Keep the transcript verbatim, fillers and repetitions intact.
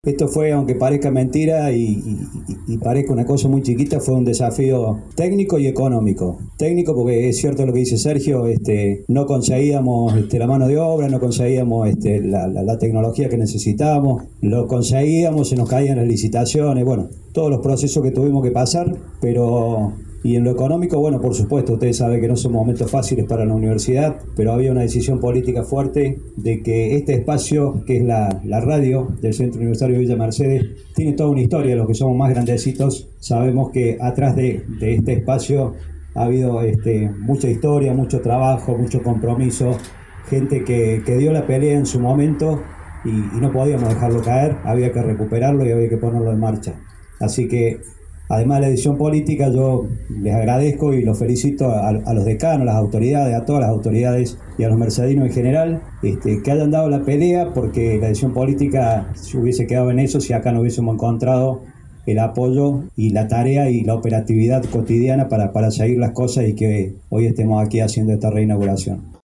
Esto fue, aunque parezca mentira y, y, y parezca una cosa muy chiquita, fue un desafío técnico y económico. Técnico porque es cierto lo que dice Sergio, este, no conseguíamos este, la mano de obra, no conseguíamos este, la, la, la tecnología que necesitábamos, lo conseguíamos, se nos caían las licitaciones, bueno, todos los procesos que tuvimos que pasar, pero... Y en lo económico, bueno, por supuesto, ustedes saben que no son momentos fáciles para la universidad, pero había una decisión política fuerte de que este espacio, que es la, la radio del Centro Universitario de Villa Mercedes, tiene toda una historia. Los que somos más grandecitos sabemos que atrás de, de este espacio ha habido este, mucha historia, mucho trabajo, mucho compromiso, gente que, que dio la pelea en su momento y, y no podíamos dejarlo caer, había que recuperarlo y había que ponerlo en marcha. Así que además de la decisión política, yo les agradezco y los felicito a, a los decanos, a las autoridades, a todas las autoridades y a los mercedinos en general, este, que hayan dado la pelea, porque la decisión política se hubiese quedado en eso si acá no hubiésemos encontrado el apoyo y la tarea y la operatividad cotidiana para, para seguir las cosas y que hoy estemos aquí haciendo esta reinauguración.